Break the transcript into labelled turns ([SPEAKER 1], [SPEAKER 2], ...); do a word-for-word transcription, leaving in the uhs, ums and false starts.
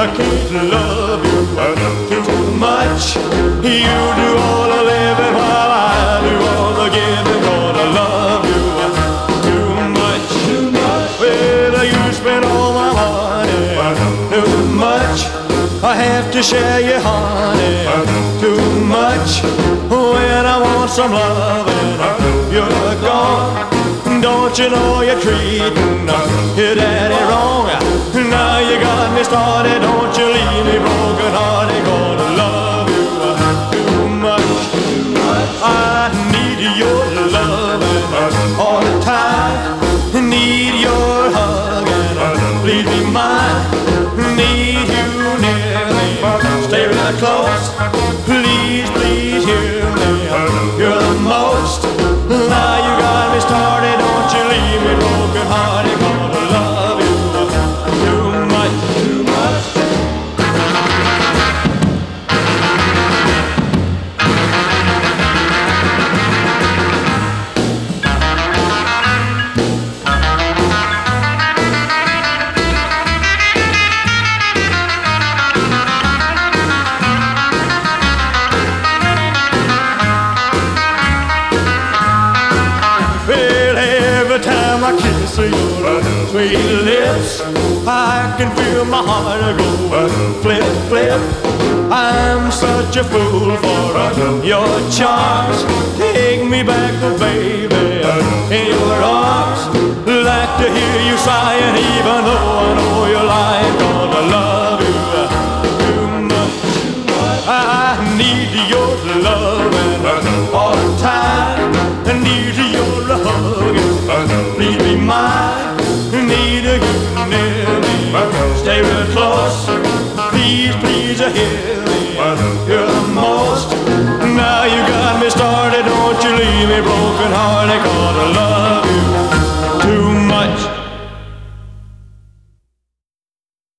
[SPEAKER 1] I can't love you too much. You do all the living while I do all the giving. Gonna love you too much. Too much. Well, you spend all my money too much. I have to share you, honey, too much. When I want some loving, you're gone. Don't you know you're treating your daddy wrong? Now you got me started, don't you leave me broken hearted. Gonna love you too much. I need your loving all the time. Need your hugging, please be mine. Need you near me, stay right close. Please, please hear me, you're the most. Now you got me started, don't you leave me broken hearted. Gonna love you too much, too much. Every time I kiss your sweet lips, I can feel my heart go flip, flip. I'm such a fool for your charms. Take me back, oh baby, in your arms. Like to hear you sighing, even though I know you're lying. Gonna love you too much. I need your loving all the time. I need your hugging, please be mine. Need you near me, stay real close. Please, please hear me, you're the most. Now you got me started, don't you leave me broken hearted. Gonna love